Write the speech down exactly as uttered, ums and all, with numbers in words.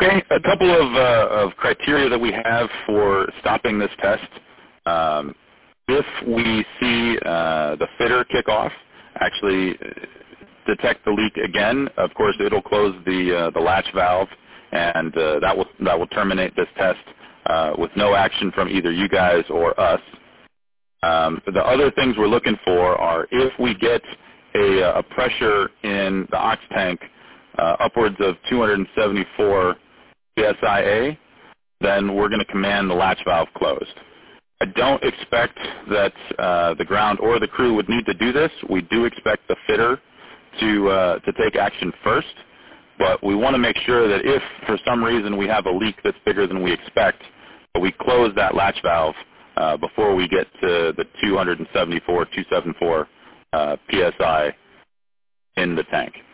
Okay, a couple of, uh, of criteria that we have for stopping this test. Um, if we see uh, the fitter kick off, actually detect the leak again, of course it'll close the, uh, the latch valve, and uh, that, will, that will terminate this test uh, with no action from either you guys or us. Um, the other things we're looking for are if we get a, a pressure in the ox tank uh, upwards of two hundred seventy-four P S I A, then we're going to command the latch valve closed. I don't expect that uh, the ground or the crew would need to do this. We do expect the fitter to, uh, to take action first, but we want to make sure that if for some reason we have a leak that's bigger than we expect, that we close that latch valve uh, before we get to the two seventy-four, two seventy-four uh, P S I in the tank.